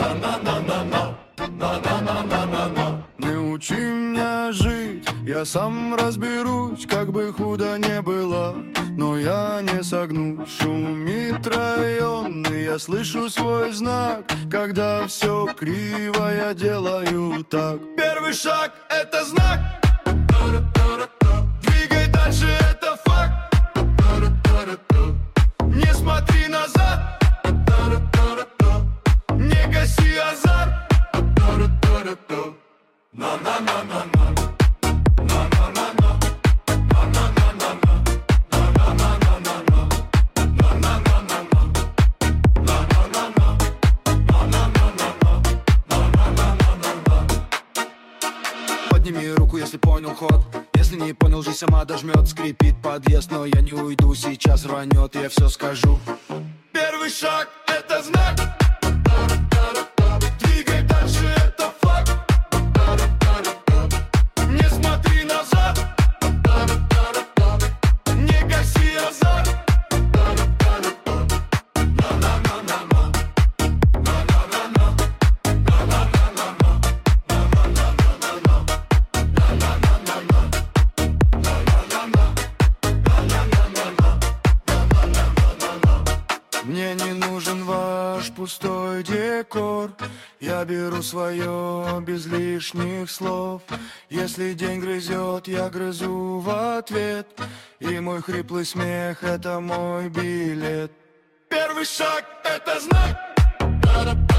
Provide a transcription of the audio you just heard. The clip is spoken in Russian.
Не учи меня жить, я сам разберусь, как бы худо не было, но я не согнусь. Шумит район, и я слышу свой знак, когда все криво я делаю так. Первый шаг — это знак, двигай дальше, это факт. Не смотри назад, не гаси азарт. Подними руку, если понял ход. Если не понял, жизнь сама дожмет. Скрипит подъезд, но я не уйду. Сейчас рванет, я все скажу. Первый шаг — это знак, двигай дальше, это факт. Не смотри назад, не гаси азарт. Мне не нужен ваш пустой декор. Я беру свое без лишних слов. Если день грызет, я грызу в ответ. И мой хриплый смех — это мой билет. Первый шаг — это знак.